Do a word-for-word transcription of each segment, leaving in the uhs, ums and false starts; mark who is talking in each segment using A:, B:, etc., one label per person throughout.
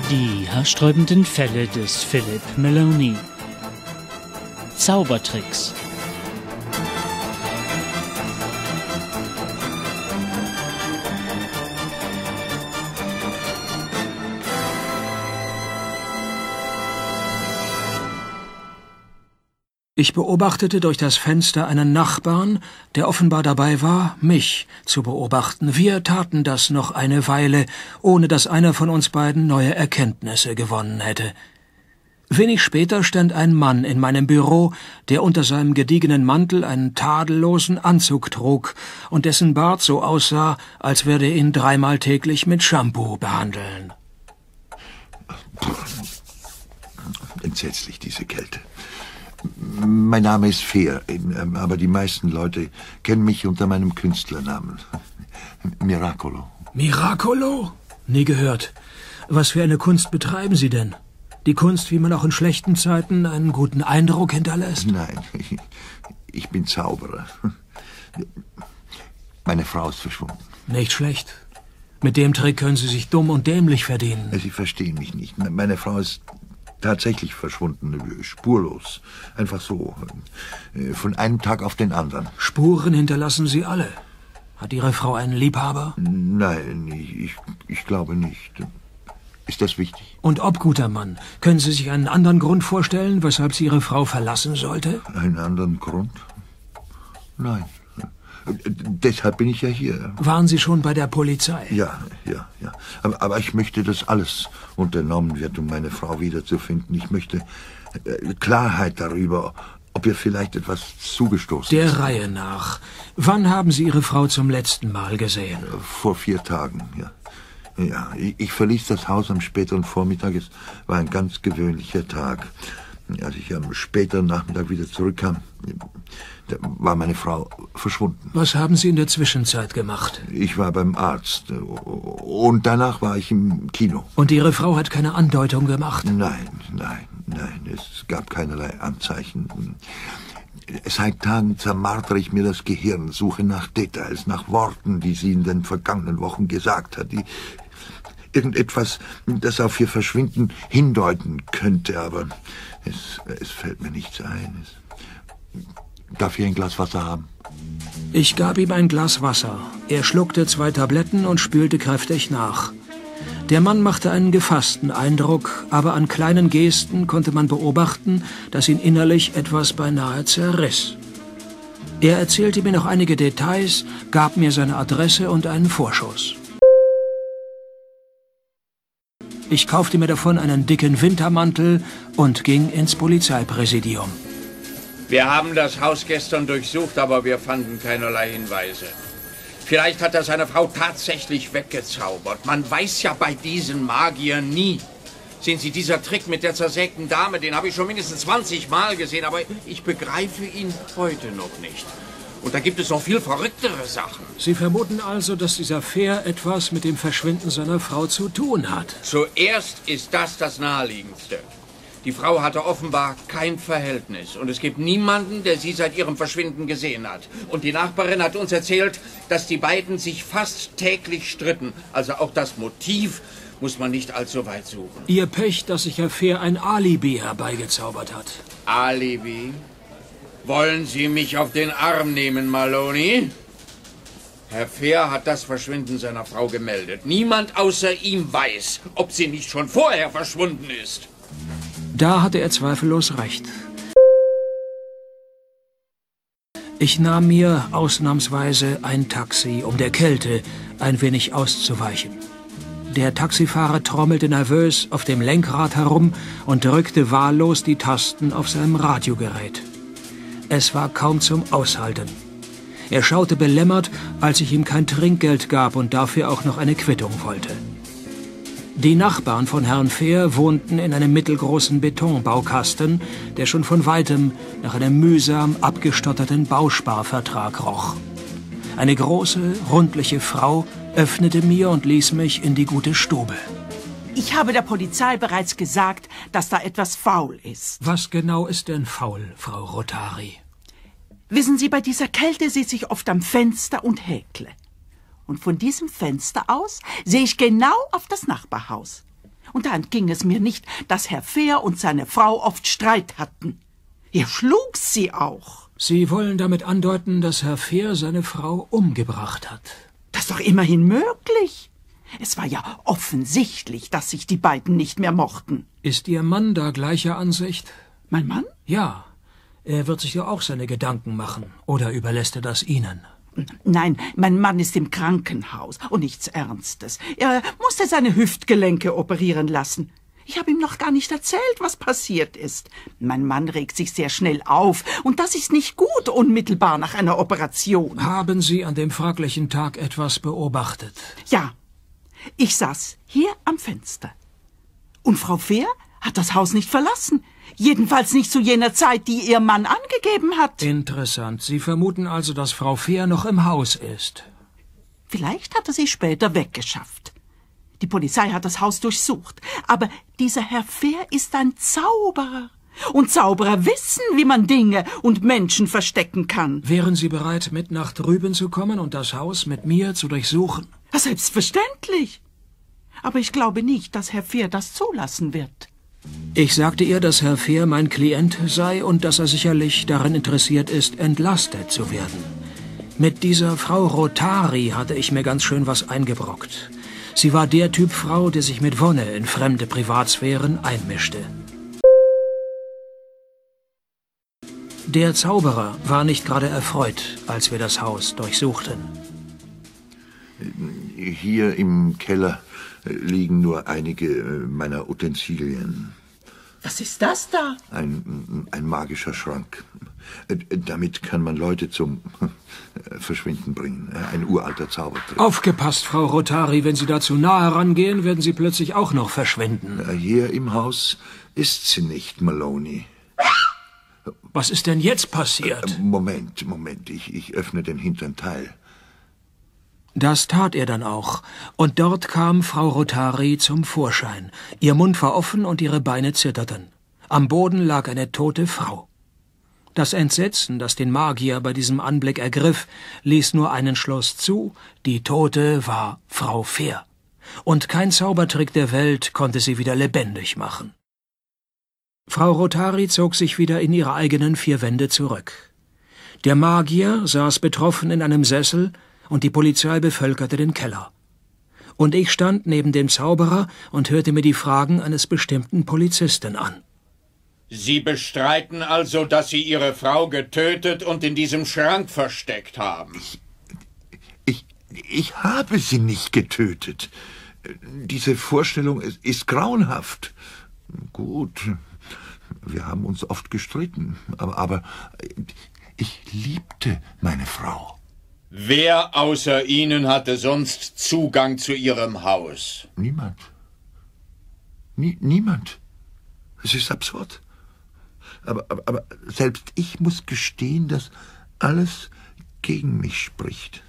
A: Die haarsträubenden Fälle des Philip Maloney. Zaubertricks.
B: Ich beobachtete durch das Fenster einen Nachbarn, der offenbar dabei war, mich zu beobachten. Wir taten das noch eine Weile, ohne dass einer von uns beiden neue Erkenntnisse gewonnen hätte. Wenig später stand ein Mann in meinem Büro, der unter seinem gediegenen Mantel einen tadellosen Anzug trug und dessen Bart so aussah, als würde er ihn dreimal täglich mit Shampoo behandeln.
C: Entsetzlich, diese Kälte. Mein Name ist Fehr, aber die meisten Leute kennen mich unter meinem Künstlernamen. Miracolo.
B: Miracolo? Nie gehört. Was für eine Kunst betreiben Sie denn? Die Kunst, wie man auch in schlechten Zeiten einen guten Eindruck hinterlässt?
C: Nein, ich, ich bin Zauberer. Meine Frau ist verschwunden.
B: Nicht schlecht. Mit dem Trick können Sie sich dumm und dämlich verdienen.
C: Sie verstehen mich nicht. Meine Frau ist tatsächlich verschwunden, spurlos. Einfach so, von einem Tag auf den anderen.
B: Spuren hinterlassen Sie alle. Hat Ihre Frau einen Liebhaber?
C: Nein, ich, ich glaube nicht. Ist das wichtig?
B: Und ob, guter Mann, können Sie sich einen anderen Grund vorstellen, weshalb sie Ihre Frau verlassen sollte?
C: Einen anderen Grund? Nein. Deshalb bin ich ja hier.
B: Waren Sie schon bei der Polizei?
C: Ja, ja, ja. Aber, aber ich möchte, dass alles unternommen wird, um meine Frau wiederzufinden. Ich möchte äh, Klarheit darüber, ob ihr vielleicht etwas zugestoßen ist.
B: Der Reihe nach. Wann haben Sie Ihre Frau zum letzten Mal gesehen?
C: Vor vier Tagen, ja. Ja, ich, ich verließ das Haus am späteren Vormittag. Es war ein ganz gewöhnlicher Tag. Als ich am späteren Nachmittag wieder zurückkam, da war meine Frau verschwunden.
B: Was haben Sie in der Zwischenzeit gemacht?
C: Ich war beim Arzt und danach war ich im Kino.
B: Und Ihre Frau hat keine Andeutung gemacht?
C: Nein, nein, nein, es gab keinerlei Anzeichen. Seit Tagen zermartere ich mir das Gehirn, suche nach Details, nach Worten, die sie in den vergangenen Wochen gesagt hat, die irgendetwas, das auf ihr Verschwinden hindeuten könnte, aber es, es fällt mir nichts ein. Es, darf ich ein Glas Wasser haben?
B: Ich gab ihm ein Glas Wasser. Er schluckte zwei Tabletten und spülte kräftig nach. Der Mann machte einen gefassten Eindruck, aber an kleinen Gesten konnte man beobachten, dass ihn innerlich etwas beinahe zerriss. Er erzählte mir noch einige Details, gab mir seine Adresse und einen Vorschuss. Ich kaufte mir davon einen dicken Wintermantel und ging ins Polizeipräsidium.
D: Wir haben das Haus gestern durchsucht, aber wir fanden keinerlei Hinweise. Vielleicht hat er seine Frau tatsächlich weggezaubert. Man weiß ja bei diesen Magiern nie. Sehen Sie, dieser Trick mit der zersägten Dame, den habe ich schon mindestens zwanzig Mal gesehen, aber ich begreife ihn heute noch nicht. Und da gibt es noch viel verrücktere Sachen.
B: Sie vermuten also, dass dieser Fehr etwas mit dem Verschwinden seiner Frau zu tun hat?
D: Zuerst ist das das Naheliegendste. Die Frau hatte offenbar kein Verhältnis und es gibt niemanden, der sie seit ihrem Verschwinden gesehen hat. Und die Nachbarin hat uns erzählt, dass die beiden sich fast täglich stritten. Also auch das Motiv muss man nicht allzu weit suchen.
B: Ihr Pech, dass sich Herr Fehr ein Alibi herbeigezaubert hat.
D: Alibi? Wollen Sie mich auf den Arm nehmen, Maloney? Herr Fehr hat das Verschwinden seiner Frau gemeldet. Niemand außer ihm weiß, ob sie nicht schon vorher verschwunden ist.
B: Da hatte er zweifellos recht. Ich nahm mir ausnahmsweise ein Taxi, um der Kälte ein wenig auszuweichen. Der Taxifahrer trommelte nervös auf dem Lenkrad herum und drückte wahllos die Tasten auf seinem Radiogerät. Es war kaum zum Aushalten. Er schaute belämmert, als ich ihm kein Trinkgeld gab und dafür auch noch eine Quittung wollte. Die Nachbarn von Herrn Fehr wohnten in einem mittelgroßen Betonbaukasten, der schon von weitem nach einem mühsam abgestotterten Bausparvertrag roch. Eine große, rundliche Frau öffnete mir und ließ mich in die gute Stube.
E: Ich habe der Polizei bereits gesagt, dass da etwas faul ist.
B: Was genau ist denn faul, Frau Rotari?
E: Wissen Sie, bei dieser Kälte sitze ich oft am Fenster und häkle. Und von diesem Fenster aus sehe ich genau auf das Nachbarhaus. Und da entging es mir nicht, dass Herr Fehr und seine Frau oft Streit hatten. Er schlug sie auch.
B: Sie wollen damit andeuten, dass Herr Fehr seine Frau umgebracht hat.
E: Das ist doch immerhin möglich. Es war ja offensichtlich, dass sich die beiden nicht mehr mochten.
B: Ist Ihr Mann da gleicher Ansicht?
E: Mein Mann?
B: Ja. Er wird sich ja auch seine Gedanken machen. Oder überlässt er das Ihnen?
E: Nein, mein Mann ist im Krankenhaus und nichts Ernstes. Er musste seine Hüftgelenke operieren lassen. Ich habe ihm noch gar nicht erzählt, was passiert ist. Mein Mann regt sich sehr schnell auf und das ist nicht gut, unmittelbar nach einer Operation.
B: Haben Sie an dem fraglichen Tag etwas beobachtet?
E: Ja, ich saß hier am Fenster. Und Frau Fehr hat das Haus nicht verlassen. Jedenfalls nicht zu jener Zeit, die ihr Mann angegeben hat.
B: Interessant. Sie vermuten also, dass Frau Fehr noch im Haus ist.
E: Vielleicht hat er sie später weggeschafft. Die Polizei hat das Haus durchsucht. Aber dieser Herr Fehr ist ein Zauberer. Und Zauberer wissen, wie man Dinge und Menschen verstecken kann.
B: Wären Sie bereit, mit nach drüben zu kommen und das Haus mit mir zu durchsuchen?
E: Selbstverständlich. Aber ich glaube nicht, dass Herr Fehr das zulassen wird.
B: Ich sagte ihr, dass Herr Fehr mein Klient sei und dass er sicherlich daran interessiert ist, entlastet zu werden. Mit dieser Frau Rotari hatte ich mir ganz schön was eingebrockt. Sie war der Typ Frau, der sich mit Wonne in fremde Privatsphären einmischte. Der Zauberer war nicht gerade erfreut, als wir das Haus durchsuchten.
C: Hier im Keller liegen nur einige meiner Utensilien.
E: Was ist das da?
C: Ein, ein magischer Schrank. Damit kann man Leute zum Verschwinden bringen. Ein uralter Zaubertrick.
B: Aufgepasst, Frau Rotari. Wenn Sie da zu nah herangehen, werden Sie plötzlich auch noch verschwinden.
C: Hier im Haus ist sie nicht, Maloney.
B: Was ist denn jetzt passiert?
C: Moment, Moment. Ich, ich öffne den hinteren Teil.
B: Das tat er dann auch, und dort kam Frau Rotari zum Vorschein. Ihr Mund war offen und ihre Beine zitterten. Am Boden lag eine tote Frau. Das Entsetzen, das den Magier bei diesem Anblick ergriff, ließ nur einen Schluss zu: die Tote war Frau Fehr. Und kein Zaubertrick der Welt konnte sie wieder lebendig machen. Frau Rotari zog sich wieder in ihre eigenen vier Wände zurück. Der Magier saß betroffen in einem Sessel, und die Polizei bevölkerte den Keller. Und ich stand neben dem Zauberer und hörte mir die Fragen eines bestimmten Polizisten an.
D: Sie bestreiten also, dass Sie Ihre Frau getötet und in diesem Schrank versteckt haben?
C: Ich, ich, ich habe sie nicht getötet. Diese Vorstellung ist, ist grauenhaft. Gut, wir haben uns oft gestritten, aber, aber ich liebte meine Frau.
D: Wer außer Ihnen hatte sonst Zugang zu Ihrem Haus?
C: Niemand. Nie, niemand. Es ist absurd. Aber, aber, aber selbst ich muss gestehen, dass alles gegen mich spricht.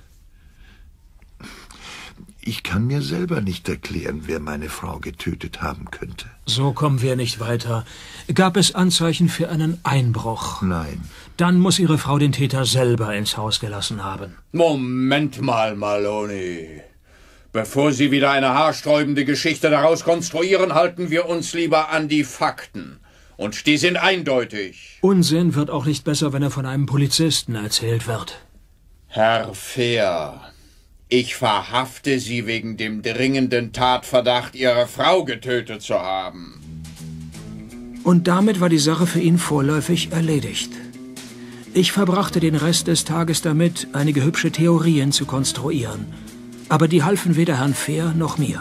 C: Ich kann mir selber nicht erklären, wer meine Frau getötet haben könnte.
B: So kommen wir nicht weiter. Gab es Anzeichen für einen Einbruch?
C: Nein.
B: Dann muss Ihre Frau den Täter selber ins Haus gelassen haben.
D: Moment mal, Maloney. Bevor Sie wieder eine haarsträubende Geschichte daraus konstruieren, halten wir uns lieber an die Fakten. Und die sind eindeutig.
B: Unsinn wird auch nicht besser, wenn er von einem Polizisten erzählt wird.
D: Herr Fehr, ich verhafte Sie wegen dem dringenden Tatverdacht, Ihre Frau getötet zu haben.
B: Und damit war die Sache für ihn vorläufig erledigt. Ich verbrachte den Rest des Tages damit, einige hübsche Theorien zu konstruieren. Aber die halfen weder Herrn Fehr noch mir.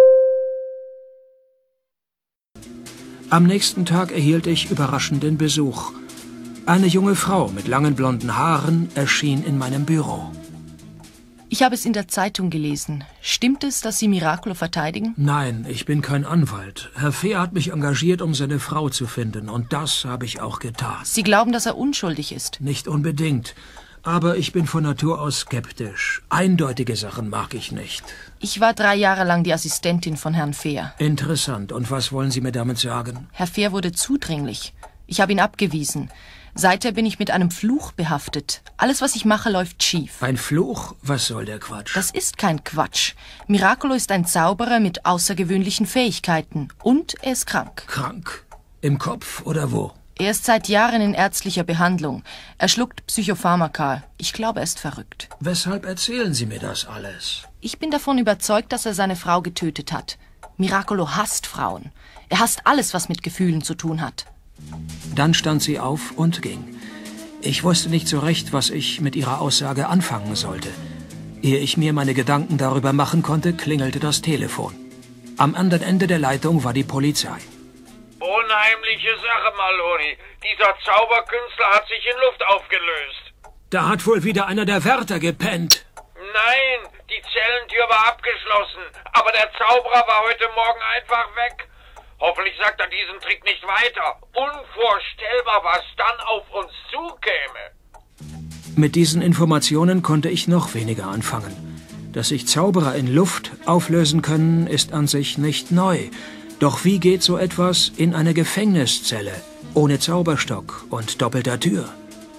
B: Am nächsten Tag erhielt ich überraschenden Besuch. Eine junge Frau mit langen blonden Haaren erschien in meinem Büro.
F: Ich habe es in der Zeitung gelesen. Stimmt es, dass Sie Miracolo verteidigen?
B: Nein, ich bin kein Anwalt. Herr Fehr hat mich engagiert, um seine Frau zu finden. Und das habe ich auch getan.
F: Sie glauben, dass er unschuldig ist?
B: Nicht unbedingt. Aber ich bin von Natur aus skeptisch. Eindeutige Sachen mag ich nicht.
F: Ich war drei Jahre lang die Assistentin von Herrn Fehr.
B: Interessant. Und was wollen Sie mir damit sagen?
F: Herr Fehr wurde zudringlich. Ich habe ihn abgewiesen. Seither bin ich mit einem Fluch behaftet. Alles, was ich mache, läuft schief.
B: Ein Fluch? Was soll der Quatsch?
F: Das ist kein Quatsch. Miracolo ist ein Zauberer mit außergewöhnlichen Fähigkeiten. Und er ist krank.
B: Krank? Im Kopf oder wo?
F: Er ist seit Jahren in ärztlicher Behandlung. Er schluckt Psychopharmaka. Ich glaube, er ist verrückt.
B: Weshalb erzählen Sie mir das alles?
F: Ich bin davon überzeugt, dass er seine Frau getötet hat. Miracolo hasst Frauen. Er hasst alles, was mit Gefühlen zu tun hat.
B: Dann stand sie auf und ging. Ich wusste nicht so recht, was ich mit ihrer Aussage anfangen sollte. Ehe ich mir meine Gedanken darüber machen konnte, klingelte das Telefon. Am anderen Ende der Leitung war die Polizei.
D: Unheimliche Sache, Maloney. Dieser Zauberkünstler hat sich in Luft aufgelöst.
B: Da hat wohl wieder einer der Wärter gepennt.
D: Nein, die Zellentür war abgeschlossen. Aber der Zauberer war heute Morgen einfach weg. Hoffentlich sagt er diesen Trick nicht weiter. Unvorstellbar, was dann auf uns zukäme.
B: Mit diesen Informationen konnte ich noch weniger anfangen. Dass sich Zauberer in Luft auflösen können, ist an sich nicht neu. Doch wie geht so etwas in eine Gefängniszelle, ohne Zauberstock und doppelter Tür?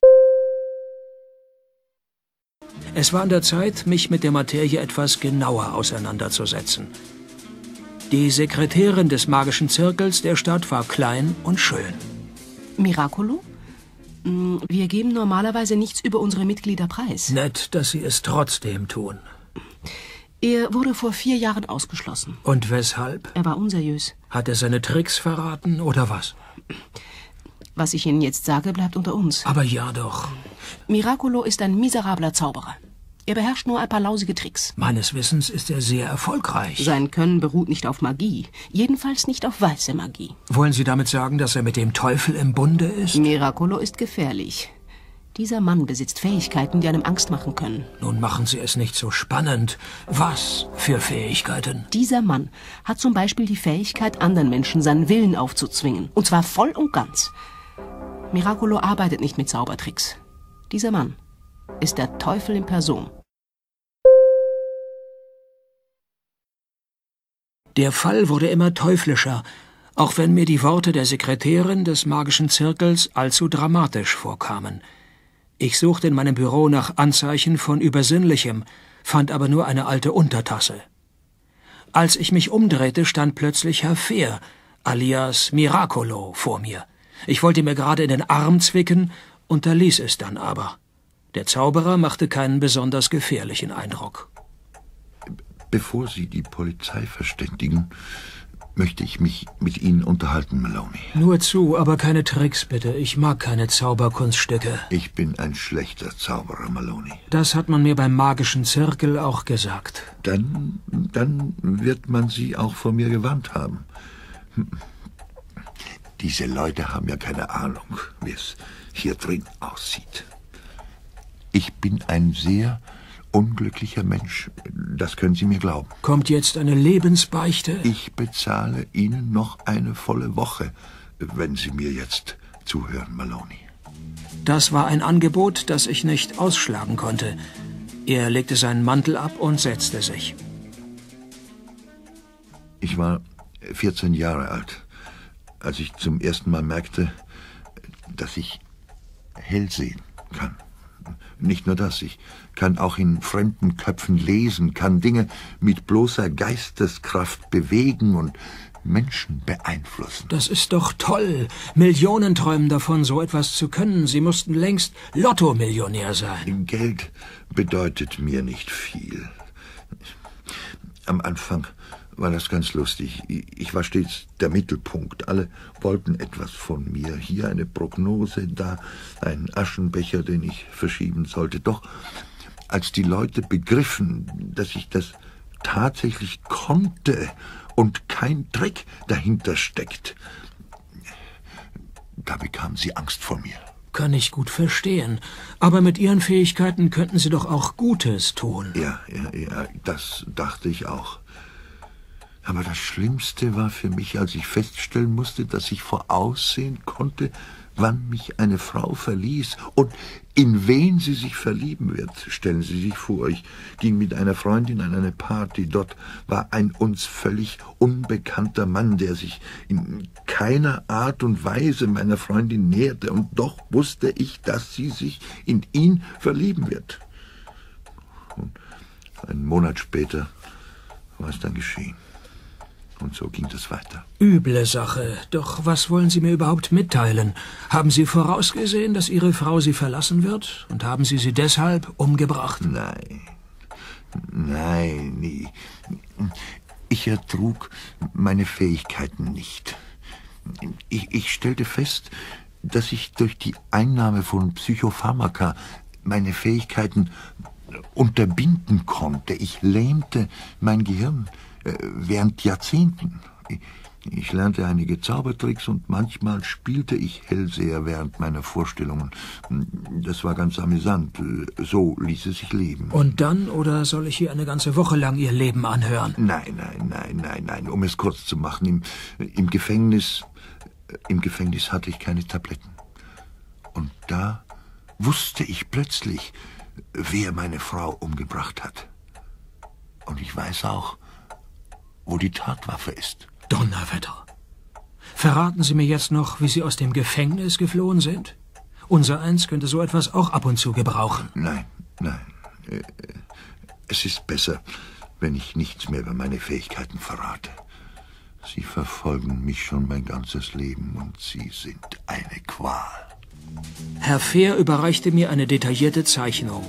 B: Es war an der Zeit, mich mit der Materie etwas genauer auseinanderzusetzen. Die Sekretärin des magischen Zirkels der Stadt war klein und schön.
G: Miracolo? Wir geben normalerweise nichts über unsere Mitglieder preis.
B: Nett, dass Sie es trotzdem tun.
G: Er wurde vor vier Jahren ausgeschlossen.
B: Und weshalb?
G: Er war unseriös.
B: Hat er seine Tricks verraten oder was?
G: Was ich Ihnen jetzt sage, bleibt unter uns.
B: Aber ja doch.
G: Miracolo ist ein miserabler Zauberer. Er beherrscht nur ein paar lausige Tricks.
B: Meines Wissens ist er sehr erfolgreich.
G: Sein Können beruht nicht auf Magie. Jedenfalls nicht auf weiße Magie.
B: Wollen Sie damit sagen, dass er mit dem Teufel im Bunde ist?
G: Miracolo ist gefährlich. Dieser Mann besitzt Fähigkeiten, die einem Angst machen können.
B: Nun machen Sie es nicht so spannend. Was für Fähigkeiten?
G: Dieser Mann hat zum Beispiel die Fähigkeit, anderen Menschen seinen Willen aufzuzwingen. Und zwar voll und ganz. Miracolo arbeitet nicht mit Zaubertricks. Dieser Mann ist der Teufel in Person.
B: Der Fall wurde immer teuflischer, auch wenn mir die Worte der Sekretärin des magischen Zirkels allzu dramatisch vorkamen. Ich suchte in meinem Büro nach Anzeichen von Übersinnlichem, fand aber nur eine alte Untertasse. Als ich mich umdrehte, stand plötzlich Herr Fehr, alias Miracolo, vor mir. Ich wollte mir gerade in den Arm zwicken, unterließ es dann aber. Der Zauberer machte keinen besonders gefährlichen Eindruck.
C: Bevor Sie die Polizei verständigen, möchte ich mich mit Ihnen unterhalten, Maloney.
B: Nur zu, aber keine Tricks, bitte. Ich mag keine Zauberkunststücke.
C: Ich bin ein schlechter Zauberer, Maloney.
B: Das hat man mir beim magischen Zirkel auch gesagt.
C: Dann, dann wird man Sie auch vor mir gewarnt haben. Diese Leute haben ja keine Ahnung, wie es hier drin aussieht. Ich bin ein sehr unglücklicher Mensch. Das können Sie mir glauben.
B: Kommt jetzt eine Lebensbeichte?
C: Ich bezahle Ihnen noch eine volle Woche, wenn Sie mir jetzt zuhören, Maloney.
B: Das war ein Angebot, das ich nicht ausschlagen konnte. Er legte seinen Mantel ab und setzte sich.
C: Ich war vierzehn Jahre alt, als ich zum ersten Mal merkte, dass ich hell sehen kann. Nicht nur das, ich kann auch in fremden Köpfen lesen, kann Dinge mit bloßer Geisteskraft bewegen und Menschen beeinflussen.
B: Das ist doch toll. Millionen träumen davon, so etwas zu können. Sie mussten längst Lotto-Millionär sein.
C: Geld bedeutet mir nicht viel. Am Anfang war das ganz lustig. Ich war stets der Mittelpunkt. Alle wollten etwas von mir. Hier eine Prognose, da ein Aschenbecher, den ich verschieben sollte. Doch als die Leute begriffen, dass ich das tatsächlich konnte und kein Trick dahinter steckt, da bekamen sie Angst vor mir.
B: Kann ich gut verstehen. Aber mit Ihren Fähigkeiten könnten Sie doch auch Gutes tun.
C: Ja, ja, ja, das dachte ich auch. Aber das Schlimmste war für mich, als ich feststellen musste, dass ich voraussehen konnte, wann mich eine Frau verließ und in wen sie sich verlieben wird. Stellen Sie sich vor, ich ging mit einer Freundin an eine Party. Dort war ein uns völlig unbekannter Mann, der sich in keiner Art und Weise meiner Freundin näherte. Und doch wusste ich, dass sie sich in ihn verlieben wird. Und einen Monat später war es dann geschehen. Und so ging es weiter.
B: Üble Sache. Doch was wollen Sie mir überhaupt mitteilen? Haben Sie vorausgesehen, dass Ihre Frau Sie verlassen wird? Und haben Sie sie deshalb umgebracht?
C: Nein. Nein, nie. Ich ertrug meine Fähigkeiten nicht. Ich, ich stellte fest, dass ich durch die Einnahme von Psychopharmaka meine Fähigkeiten unterbinden konnte. Ich lähmte mein Gehirn während Jahrzehnten. Ich lernte einige Zaubertricks und manchmal spielte ich Hellseher während meiner Vorstellungen. Das war ganz amüsant. So ließ es sich leben.
B: Und dann, oder soll ich hier eine ganze Woche lang Ihr Leben anhören?
C: Nein, nein, nein, nein, nein. Um es kurz zu machen, im, im Gefängnis, im Gefängnis hatte ich keine Tabletten. Und da wusste ich plötzlich, wer meine Frau umgebracht hat. Und ich weiß auch, wo die Tatwaffe ist.
B: Donnerwetter. Verraten Sie mir jetzt noch, wie Sie aus dem Gefängnis geflohen sind? Unser Eins könnte so etwas auch ab und zu gebrauchen.
C: Nein, nein. Es ist besser, wenn ich nichts mehr über meine Fähigkeiten verrate. Sie verfolgen mich schon mein ganzes Leben und sie sind eine Qual.
B: Herr Fehr überreichte mir eine detaillierte Zeichnung.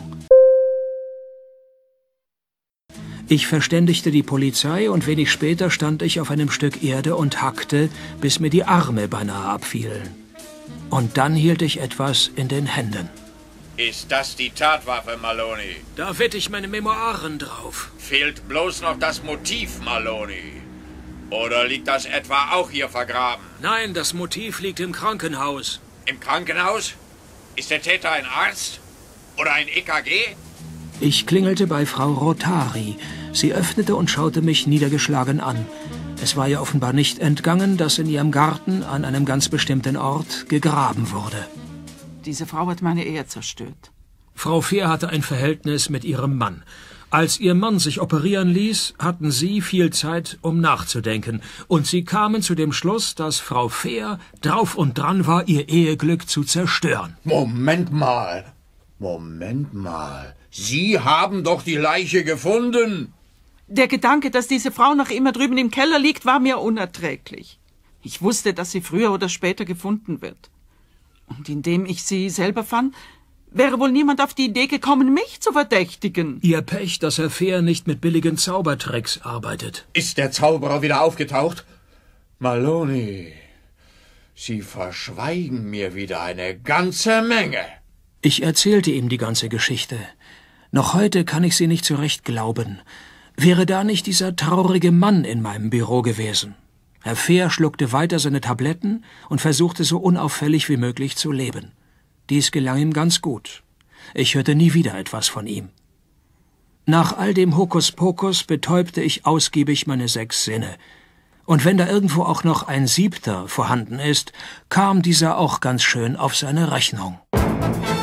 B: Ich verständigte die Polizei und wenig später stand ich auf einem Stück Erde und hackte, bis mir die Arme beinahe abfielen. Und dann hielt ich etwas in den Händen.
D: Ist das die Tatwaffe, Maloney?
B: Da wette ich meine Memoiren drauf.
D: Fehlt bloß noch das Motiv, Maloney. Oder liegt das etwa auch hier vergraben?
B: Nein, das Motiv liegt im Krankenhaus.
D: Im Krankenhaus? Ist der Täter ein Arzt? Oder ein E K G?
B: Ich klingelte bei Frau Rotari. Sie öffnete und schaute mich niedergeschlagen an. Es war ihr offenbar nicht entgangen, dass in ihrem Garten an einem ganz bestimmten Ort gegraben wurde.
E: Diese Frau hat meine Ehe zerstört.
B: Frau Fehr hatte ein Verhältnis mit ihrem Mann. Als ihr Mann sich operieren ließ, hatten sie viel Zeit, um nachzudenken. Und sie kamen zu dem Schluss, dass Frau Fehr drauf und dran war, ihr Eheglück zu zerstören.
D: Moment mal. Moment mal. Sie haben doch die Leiche gefunden.
E: Der Gedanke, dass diese Frau noch immer drüben im Keller liegt, war mir unerträglich. Ich wusste, dass sie früher oder später gefunden wird. Und indem ich sie selber fand, wäre wohl niemand auf die Idee gekommen, mich zu verdächtigen.
B: Ihr Pech, dass Herr Fehr nicht mit billigen Zaubertricks arbeitet.
D: Ist der Zauberer wieder aufgetaucht? Maloney, Sie verschweigen mir wieder eine ganze Menge.
B: Ich erzählte ihm die ganze Geschichte. Noch heute kann ich sie nicht so recht glauben. Wäre da nicht dieser traurige Mann in meinem Büro gewesen? Herr Fehr schluckte weiter seine Tabletten und versuchte so unauffällig wie möglich zu leben. Dies gelang ihm ganz gut. Ich hörte nie wieder etwas von ihm. Nach all dem Hokuspokus betäubte ich ausgiebig meine sechs Sinne. Und wenn da irgendwo auch noch ein siebter vorhanden ist, kam dieser auch ganz schön auf seine Rechnung.